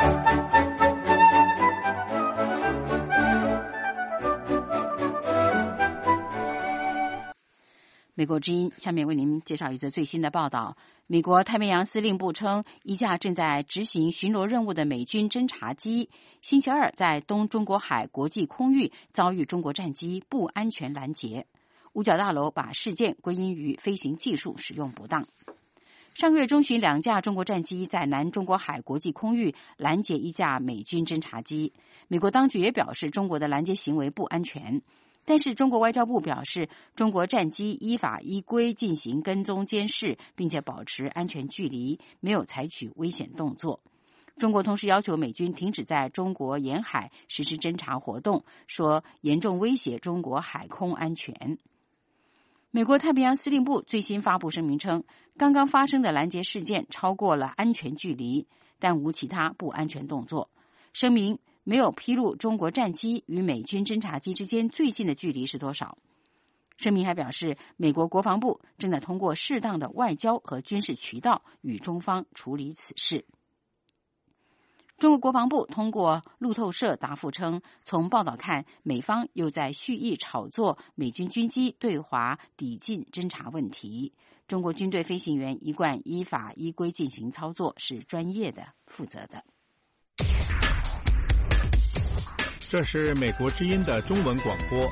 美国之音下面为您介绍一则最新的报道。美国太平洋司令部称，一架正在执行巡逻任务的美军侦察机星期二在东中国海国际空域遭遇中国战机不安全拦截。五角大楼把事件归因于飞行技术使用不当。上个月中旬，两架中国战机在南中国海国际空域拦截一架美军侦察机。美国当局也表示，中国的拦截行为不安全。但是中国外交部表示，中国战机依法依规进行跟踪监视，并且保持安全距离，没有采取危险动作。中国同时要求美军停止在中国沿海实施侦察活动，说严重威胁中国海空安全。美国太平洋司令部最新发布声明称，刚刚发生的拦截事件超过了安全距离，但无其他不安全动作。声明没有披露中国战机与美军侦察机之间最近的距离是多少。声明还表示，美国国防部正在通过适当的外交和军事渠道与中方处理此事。中国国防部通过路透社答复称，从报道看，美方又在蓄意炒作美军军机对华抵近侦察问题。中国军队飞行员一贯依法依规进行操作，是专业的、负责的。 这是美国之音的中文广播。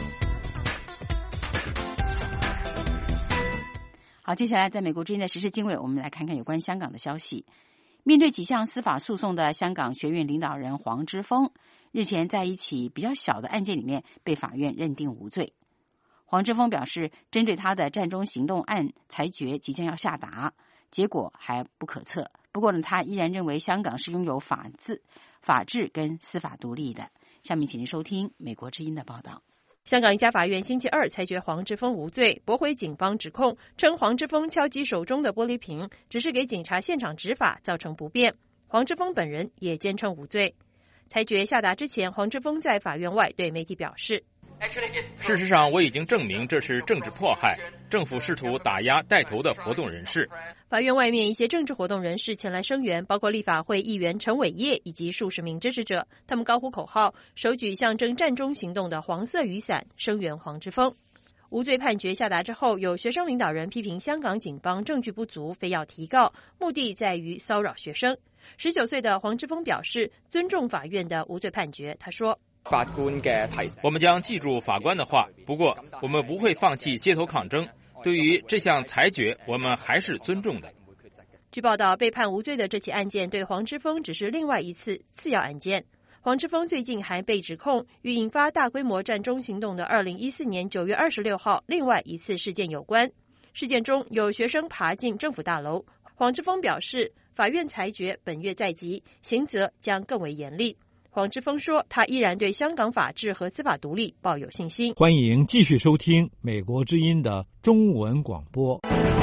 好，接下来在美国之音的时事经纬，我们来看看有关香港的消息。面对几项司法诉讼的香港学院领导人黄之锋，日前在一起比较小的案件里面被法院认定无罪。黄之锋表示，针对他的战中行动案裁决即将要下达，结果还不可测。不过呢，他依然认为香港是拥有法治、法治跟司法独立的。下面请您收听美国之音的报道。 香港一家法院星期二裁决黄之锋无罪，驳回警方指控，称黄之锋敲击手中的玻璃瓶只是给警察现场执法造成不便。黄之锋本人也坚称无罪。裁决下达之前，黄之锋在法院外对媒体表示， 事实上，我已经证明这是政治迫害，政府试图打压带头的活动人士。 法院外面一些政治活动人士前来声援，包括立法会议员陈伟业以及数十名支持者，他们高呼口号，手举象征战中行动的黄色雨伞，声援黄之锋。无罪判决下达之后，有学生领导人批评香港警方证据不足，非要提告，目的在于骚扰学生。十九岁的黄之锋表示尊重法院的无罪判决，他说， 我们将记住法官的话，不过我们不会放弃街头抗争。对于这项裁决，我们还是尊重的。 据报道，被判无罪的这起案件对黄之锋只是另外一次次要案件。黄之锋最近还被指控与引发大规模战中行动的二零一四年九月二十六号另外一次事件有关。事件中有学生爬进政府大楼。黄之锋表示，法院裁决本月在即，刑责将更为严厉。黄之锋说，他依然对香港法治和司法独立抱有信心。 欢迎继续收听美国之音的中文广播。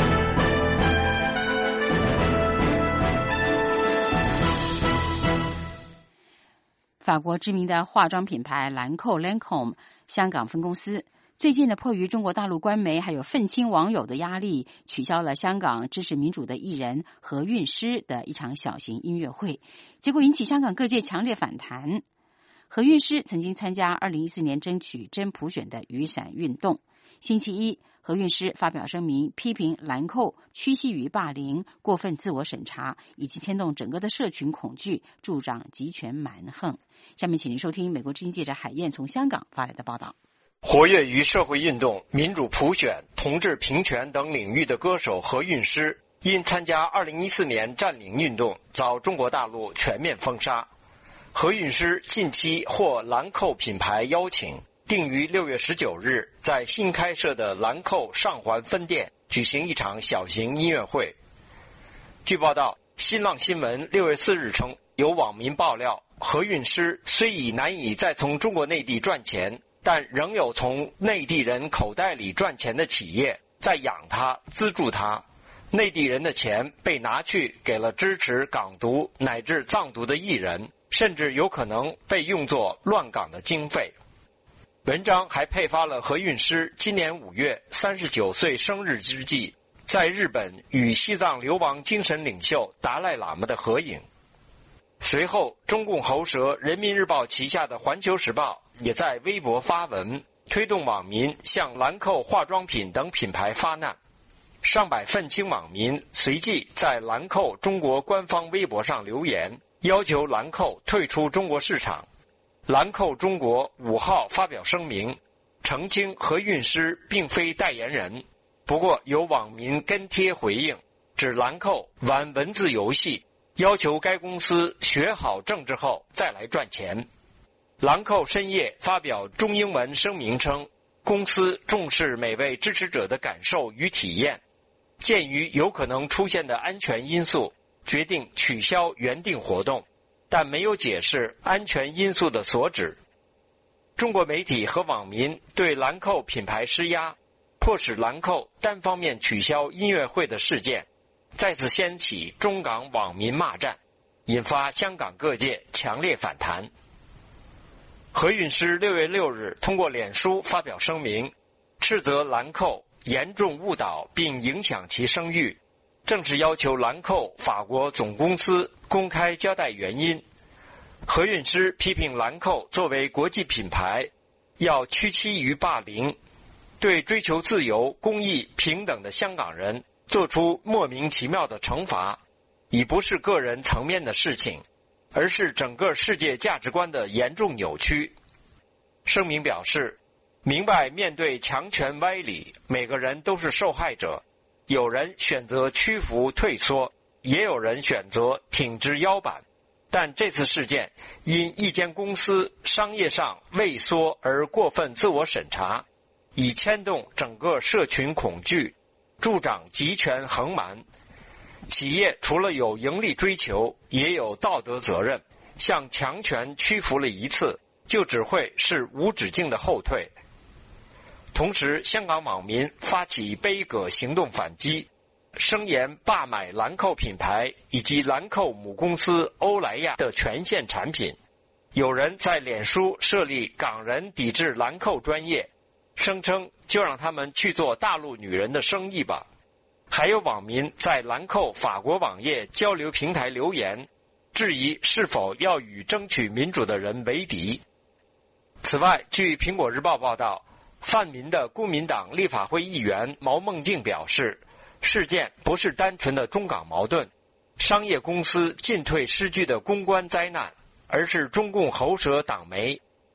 法国知名的化妆品牌兰蔻 Lancôme 香港分公司最近呢，迫于中国大陆官媒还有愤青网友的压力，取消了香港支持民主的艺人何韵诗的一场小型音乐会，结果引起香港各界强烈反弹。何韵诗曾经参加二零一四年争取真普选的雨伞运动。星期一，何韵诗发表声明，批评兰蔻屈膝于霸凌、过分自我审查，以及牵动整个的社群恐惧，助长极权蛮横。下面请您收听美国之音记者海燕从香港发来的报道。 活跃于社会运动、民主普选、同志平权等领域的歌手何韵诗，因参加二零一四年占领运动，遭中国大陆全面封杀。何韵诗近期获兰蔻品牌邀请，定于六月十九日在新开设的兰蔻上环分店举行一场小型音乐会。据报道，新浪新闻六月四日称，有网民爆料，何韵诗虽已难以再从中国内地赚钱，但仍有从内地人口袋里赚钱的企业在养他、资助他。内地人的钱被拿去给了支持港独乃至藏独的艺人，甚至有可能被用作乱港的经费。文章还配发了何韵诗今年五月三十九岁生日之际，在日本与西藏流亡精神领袖达赖喇嘛的合影。随后，中共喉舌人民日报旗下的环球时报也在微博发文，推动网民向兰蔻化妆品等品牌发难。上百愤青网民随即在兰蔻中国官方微博上留言，要求兰蔻退出中国市场。兰蔻中国五号发表声明，澄清何韵诗并非代言人。不过有网民跟贴回应，指兰蔻玩文字游戏，要求该公司学好政治后再来赚钱。兰蔻深夜发表中英文声明称，公司重视每位支持者的感受与体验，鉴于有可能出现的安全因素，决定取消原定活动，但没有解释安全因素的所指。中国媒体和网民对兰蔻品牌施压，迫使兰蔻单方面取消音乐会的事件，再次掀起中港网民骂战，引发香港各界强烈反弹。何韵诗六月六日通过脸书发表声明，斥责兰蔻严重误导并影响其声誉，正式要求兰蔻法国总公司公开交代原因。何韵诗批评兰蔻作为国际品牌，要屈膝于霸凌，对追求自由、公义、平等的香港人做出莫名其妙的惩罚，已不是个人层面的事情，而是整个世界价值观的严重扭曲。声明表示，明白面对强权歪理，每个人都是受害者，有人选择屈服退缩，也有人选择挺直腰板，但这次事件因一间公司商业上畏缩而过分自我审查，已牵动整个社群恐惧，助长集权横蛮。企业除了有盈利追求，也有道德责任，向强权屈服了一次，就只会是无止境的后退。同时，香港网民发起杯葛行动反击，声言罢买兰蔻品牌以及兰蔻母公司欧莱雅的全线产品。有人在脸书设立港人抵制兰蔻专业，声称就让他们去做大陆女人的生意吧。还有网民在兰蔻法国网页交流平台留言，质疑是否要与争取民主的人为敌。此外，据苹果日报报道，泛民的公民党立法会议员毛孟静表示，事件不是单纯的中港矛盾，商业公司进退失据的公关灾难，而是中共喉舌党媒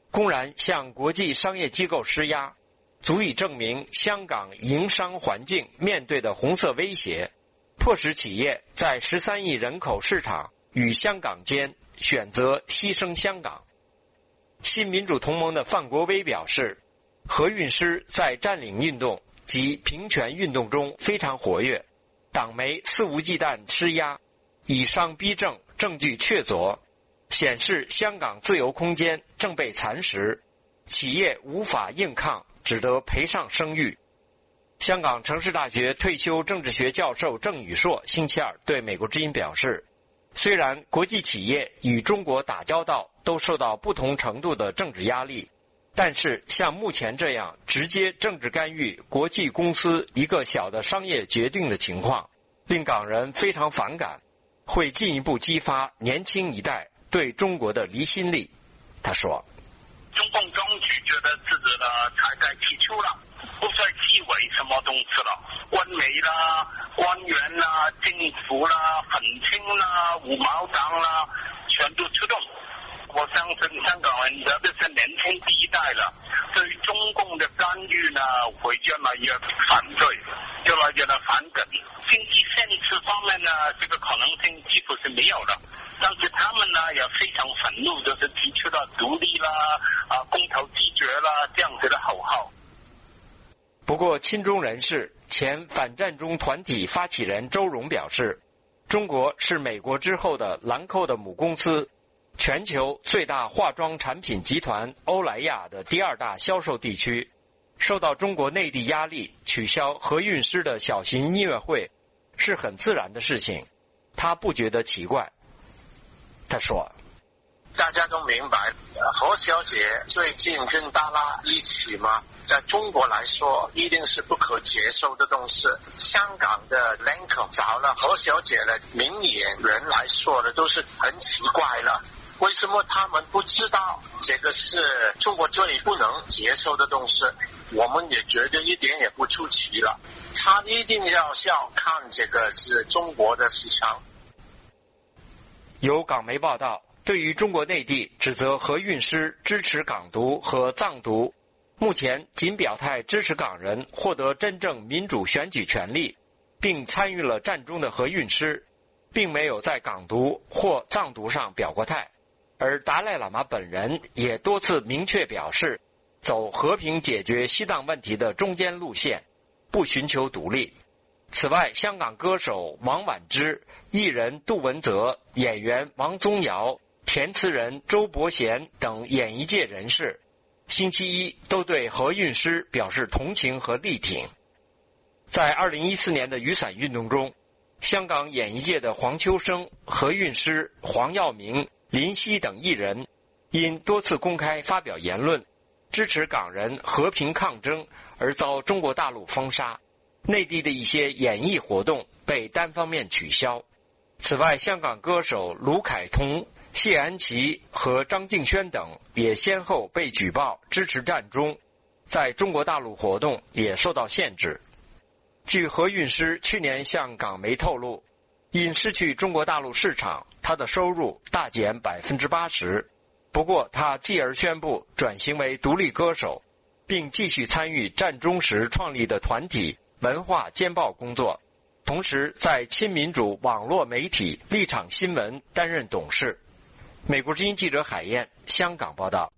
公然向国际商业机构施压，足以证明香港营商环境面对的红色威胁，迫使企业在十三亿人口市场与香港间选择牺牲香港。新民主同盟的范国威表示，何韵诗在占领运动及平权运动中非常活跃，党媒肆无忌惮施压，以商逼政，证据确凿，显示香港自由空间正被蚕食，企业无法硬抗，只得赔上声誉。香港城市大学退休政治学教授郑宇硕星期二对美国之音表示，虽然国际企业与中国打交道都受到不同程度的政治压力，但是像目前这样直接政治干预国际公司一个小的商业决定的情况，令港人非常反感，会进一步激发年轻一代对中国的离心力。他说， 中共当局觉得自己呢才该提出了，不再忌讳什么东西了，官媒啦、官员啦、政府啦、粉青啦、五毛党啦，全都出动。我相信香港人特别是年轻第一代了，对中共的干预呢会越来越反对，越来越的反感。经济现实方面呢，这个可能性几乎是没有了。但是他们呢也非常愤怒，就是提出了独立啦、啊公投拒绝啦这样子的口号。 不过，亲中人士、前反占中团体发起人周荣表示，中国是美国之后的兰蔻的母公司，全球最大化妆产品集团欧莱雅的第二大销售地区，受到中国内地压力取消何韵诗的小型音乐会是很自然的事情，他不觉得奇怪。他说， 大家都明白，何小姐最近跟达拉一起嘛，在中国来说一定是不可接受的东西。香港的 Lancome 找了何小姐的明眼人来说的都是很奇怪了，为什么他们不知道这个是中国最不能接受的东西？我们也觉得一点也不出奇了，他一定要要看这个是中国的市场。 有港媒报道，对于中国内地指责何韵诗支持港独和藏独，目前仅表态支持港人获得真正民主选举权利，并参与了战中的何韵诗，并没有在港独或藏独上表过态。而达赖喇嘛本人也多次明确表示，走和平解决西藏问题的中间路线，不寻求独立。此外，香港歌手王婉之、艺人杜文泽、演员王宗尧、填词人周伯贤等演艺界人士，星期一都对何韵诗表示同情和力挺。在二零一四年的雨伞运动中，香港演艺界的黄秋生、何韵诗、黄耀明、林夕等艺人因多次公开发表言论支持港人和平抗争而遭中国大陆封杀，内地的一些演艺活动被单方面取消。此外，香港歌手卢凯彤、谢安琪和张敬轩等也先后被举报支持战中，在中国大陆活动也受到限制。据何韵诗去年向港媒透露，因失去中国大陆市场，他的收入大减百分之八十。不过，他继而宣布转型为独立歌手，并继续参与战中时创立的团体文化监报工作，同时在亲民主网络媒体立场新闻担任董事。美国之音记者海燕，香港报道。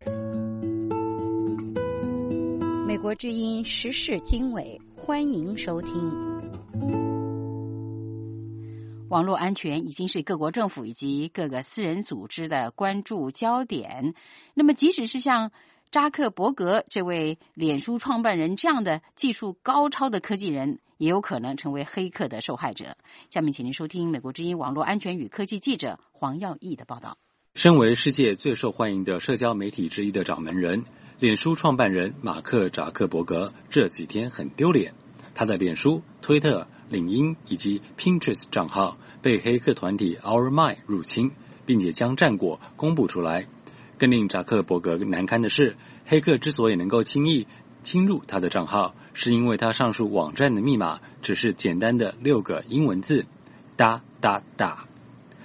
美国之音时事经纬，欢迎收听。网络安全已经是各国政府以及各个私人组织的关注焦点。那么，即使是像扎克伯格这位脸书创办人这样的技术高超的科技人，也有可能成为黑客的受害者。下面请您收听美国之音网络安全与科技记者黄耀义的报道。 身为世界最受欢迎的社交媒体之一的掌门人，脸书创办人马克·扎克伯格这几天很丢脸。他的脸书、推特、领英以及 Pinterest 账号被黑客团体 Our Mind 入侵，并且将战果公布出来。更令扎克伯格难堪的是，黑客之所以能够轻易侵入他的账号，是因为他上述网站的密码只是简单的六个英文字：哒哒哒。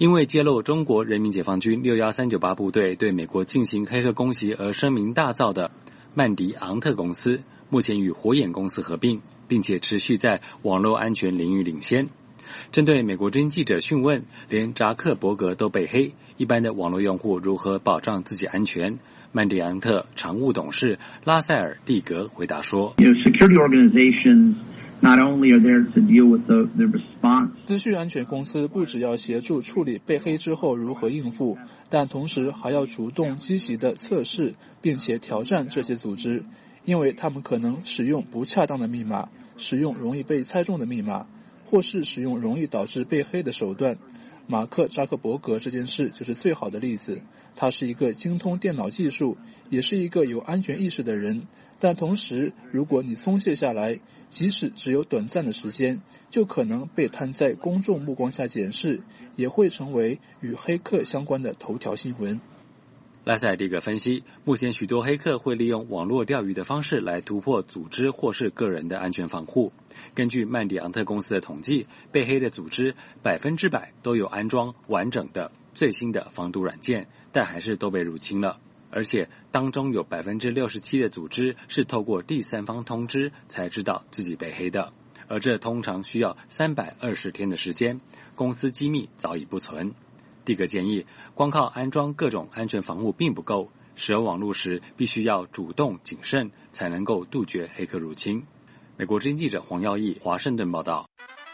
因为揭露中国人民解放军六一三九八部队对美国进行黑客攻击而声名大噪的曼迪昂特公司，目前与火眼公司合并，并且持续在网络安全领域领先。针对美国之音记者讯问，连扎克伯格都被黑，一般的网络用户如何保障自己安全？曼迪昂特常务董事拉塞尔·蒂格回答说 You know, security organizations not only are there to deal with the, the response. 资讯安全公司不只要协助处理被黑之后如何应付，但同时还要主动积极的测试并且挑战这些组织，因为他们可能使用不恰当的密码，使用容易被猜中的密码，或是使用容易导致被黑的手段。马克·扎克伯格这件事就是最好的例子。他是一个精通电脑技术，也是一个有安全意识的人，但同时如果你松懈下来，即使只有短暂的时间，就可能被摊在公众目光下检视，也会成为与黑客相关的头条新闻。 拉塞尔蒂格分析，目前许多黑客会利用网络钓鱼的方式来突破组织或是个人的安全防护。根据曼迪昂特公司的统计，被黑的组织百分之百都有安装完整的最新的防毒软件，但还是都被入侵了。而且当中有百分之六十七的组织是透过第三方通知才知道自己被黑的，而这通常需要三百二十天的时间，公司机密早已不存。蒂格建议，光靠安装各种安全防护并不够，使用网络时必须要主动谨慎，才能够杜绝黑客入侵。美国之音记者黄耀义，华盛顿报道。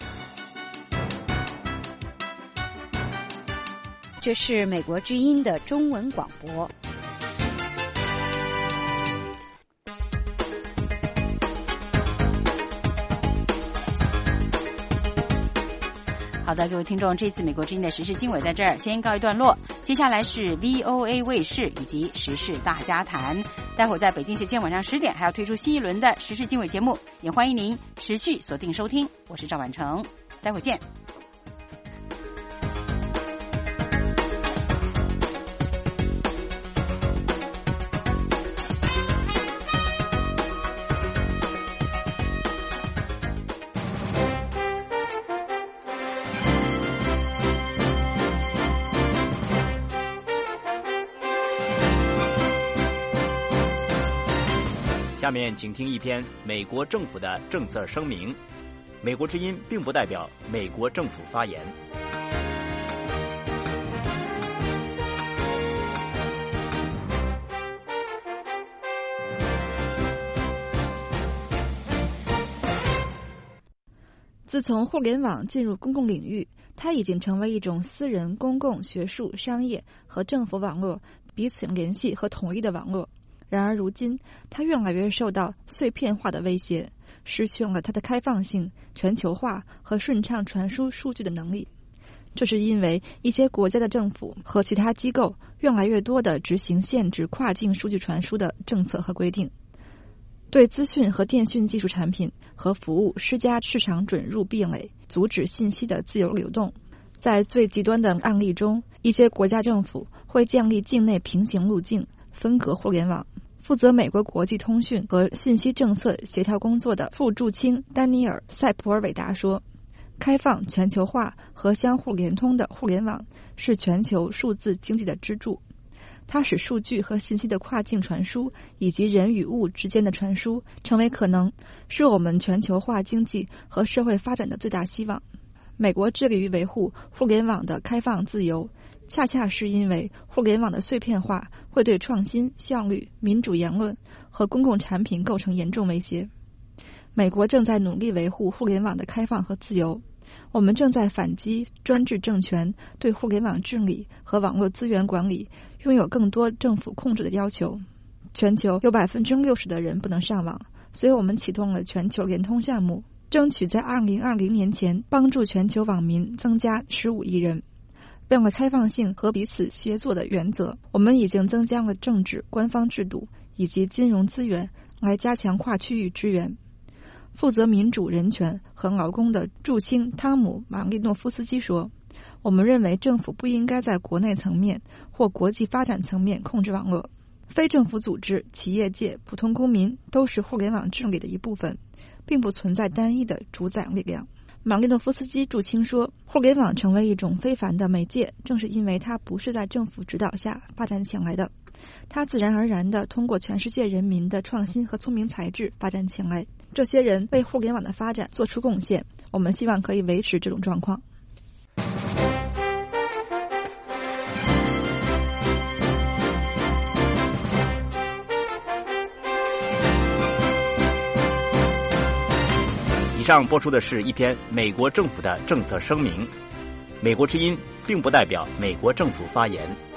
这是美国之音的中文广播。好的，各位听众，这次美国之音的时事经纬在这儿先告一段落，接下来是 V O A 卫视以及时事大家谈。待会儿在北京时间晚上十点还要推出新一轮的时事经纬节目，也欢迎您持续锁定收听。我是赵婉成，待会儿见。 下面请听一篇美国政府的政策声明。美国之音并不代表美国政府发言。 自从互联网进入公共领域，它已经成为一种私人、公共、学术、商业和政府网络彼此联系和统一的网络。然而如今，它越来越受到碎片化的威胁，失去了它的开放性、全球化和顺畅传输数据的能力。这是因为一些国家的政府和其他机构越来越多地执行限制跨境数据传输的政策和规定，对资讯和电讯技术产品和服务施加市场准入壁垒，阻止信息的自由流动。在最极端的案例中，一些国家政府会建立境内平行路径，分隔互联网。负责美国国际通讯和信息政策协调工作的副驻青丹尼尔·塞普尔韦达说，开放、全球化和相互联通的互联网是全球数字经济的支柱。它使数据和信息的跨境传输以及人与物之间的传输成为可能，是我们全球化经济和社会发展的最大希望。美国致力于维护互联网的开放自由，恰恰是因为互联网的碎片化会对创新、效率、民主言论和公共产品构成严重威胁。美国正在努力维护互联网的开放和自由，我们正在反击专制政权对互联网治理和网络资源管理拥有更多政府控制的要求。全球有百分之六十的人不能上网，所以我们启动了全球联通项目，争取在二零二零年前帮助全球网民增加十五亿人。为了开放性和彼此协作的原则，我们已经增加了政治、官方制度以及金融资源来加强跨区域支援。负责民主、人权和劳工的驻青汤姆·马利诺夫斯基说，我们认为政府不应该在国内层面或国际发展层面控制网络。非政府组织、企业界、普通公民都是互联网治理的一部分，并不存在单一的主宰力量。 马利诺夫斯基注清说，互联网成为一种非凡的媒介，正是因为它不是在政府指导下发展起来的，它自然而然地通过全世界人民的创新和聪明才智发展起来。这些人为互联网的发展做出贡献，我们希望可以维持这种状况。 以上播出的是一篇美国政府的政策声明。美国之音并不代表美国政府发言。